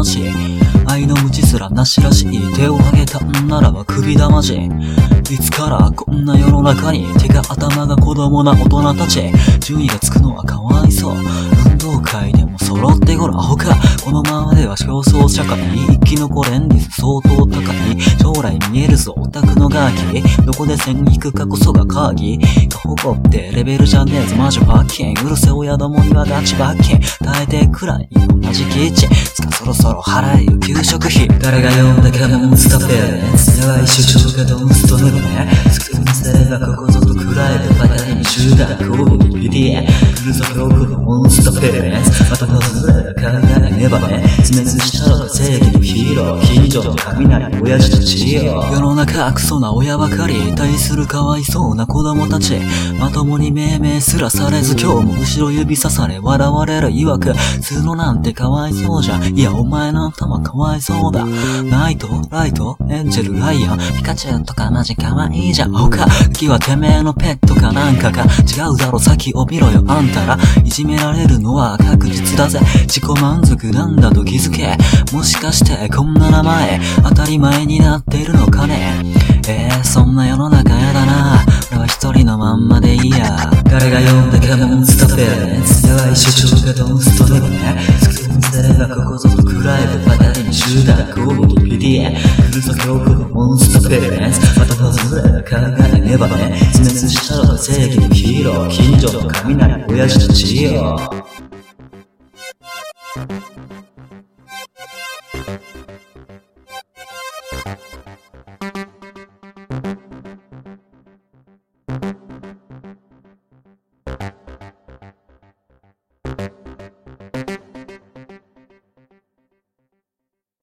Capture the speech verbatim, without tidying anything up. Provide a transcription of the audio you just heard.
し愛の無知すらなしらしい手を挙げたんならば首だまじいつからこんな世の中に手が頭が子供な大人たち順位がつくのはかわいそう運動会でも揃ってごらほかこのままでは競争社会生き残れん率相当高い将来見えるぞオタクのガキどこで線引くかこそが鍵過保護ってレベルじゃねえぞマジ罰金うるせ親どもにはガチ罰金耐えてくらい同じキッチンつかそろそろ払えよ給食費誰が呼んだかモンスターペアレンツやばい主張がドンストネブねスクーンすればここぞと食らえるバカに集団攻撃 ビーディーエー 来るぞ恐怖のモンスターペアレンツまた訪れた考えねばね自滅したのが正義のヒーロー近所の雷親父たちよ世の中クソな親ばかり対するかわいそうな子供たちまともに命名すらされず今日も後ろ指さされ笑われる曰く通路なんてかわいそうじゃんいやお前の頭かわいそうだナイトライトエンジェルライアンピカチュウとかマジかわいいじゃん他敵はてめえのペットかなんかか違うだろ先を見ろよあんたらいじめられるのは確実だぜ自己満足なんだと気づけもしかしてこんな名前当たり前になってるのかねえー、そんな世の中やだな俺は一人のまんまでいいや誰が呼んだかモンスターペアレンツやばい主張がドンストネブねスクーンすればここぞと食らえるバカに集団攻撃 ビーディーエー 来るぞ恐怖のモンスターペアレンツまた訪れた考えねばね自滅したのが正義のヒーロー近所の雷親父たちよ